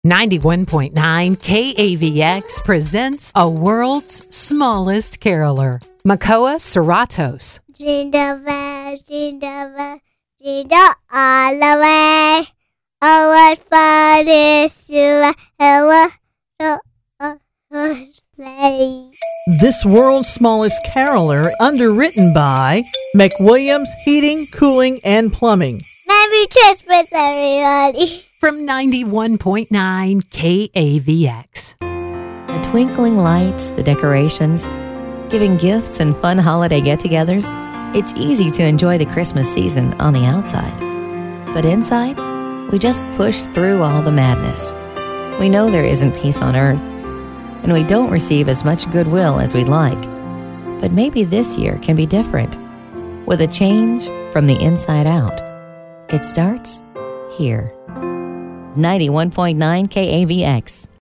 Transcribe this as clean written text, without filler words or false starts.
91.9 KAVX presents a world's smallest caroler, Makoa Serratos. Jingle bells, jingle all the way. Oh, what fun it is to have a sleigh. This world's smallest caroler, underwritten by McWilliams Heating, Cooling, and Plumbing. Merry Christmas, everybody. From 91.9 KAVX. The twinkling lights, the decorations, giving gifts and fun holiday get-togethers. It's easy to enjoy the Christmas season on the outside. But inside, we just push through all the madness. We know there isn't peace on earth, and we don't receive as much goodwill as we'd like. But maybe this year can be different, with a change from the inside out. It starts here. 91.9 KAVX.